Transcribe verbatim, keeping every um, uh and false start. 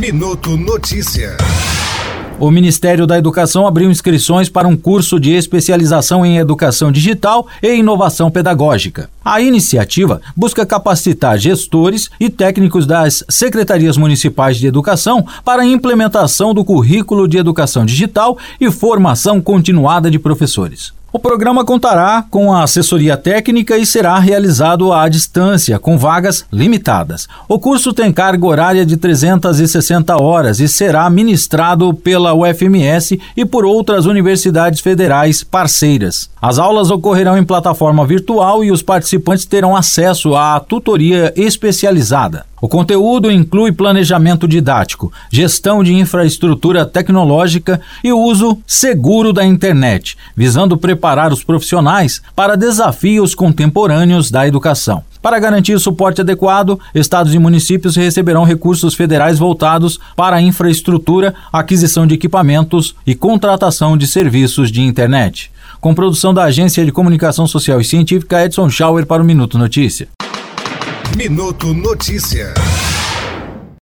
Minuto Notícia. O Ministério da Educação abriu inscrições para um curso de especialização em educação digital e inovação pedagógica. A iniciativa busca capacitar gestores e técnicos das secretarias municipais de educação para a implementação do currículo de educação digital e formação continuada de professores. O programa contará com a assessoria técnica e será realizado à distância, com vagas limitadas. O curso tem carga horária de trezentas e sessenta horas e será ministrado pela U F M S e por outras universidades federais parceiras. As aulas ocorrerão em plataforma virtual e os participantes terão acesso à tutoria especializada. O conteúdo inclui planejamento didático, gestão de infraestrutura tecnológica e uso seguro da internet, visando preparar os profissionais para desafios contemporâneos da educação. Para garantir suporte adequado, estados e municípios receberão recursos federais voltados para a infraestrutura, aquisição de equipamentos e contratação de serviços de internet. Com produção da Agência de Comunicação Social e Científica, Edson Schauer para o Minuto Notícia. Minuto Notícia.